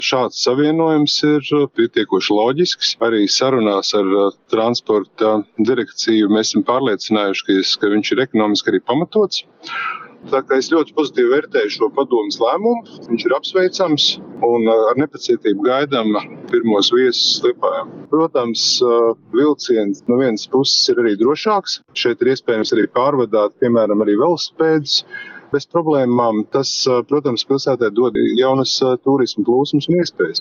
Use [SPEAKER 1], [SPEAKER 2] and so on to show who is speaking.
[SPEAKER 1] šāds savienojums ir pietiekoši loģisks. Arī sarunās ar transporta direkciju mēs esam pārliecinājušies, ka viņš ir ekonomiski arī pamatots. Tā kā es ļoti pozitīvi vērtēju šo padomes lēmumu, viņš ir apsveicams un ar nepacietību gaidām pirmos viesus Liepājā. Protams, vilciens no vienas puses ir arī drošāks. Šeit ir iespējams arī pārvadāt, piemēram, arī velosipēdus bez problēmām. Tas, protams, pilsētē dod jaunas turismu plūsmas un iespējas.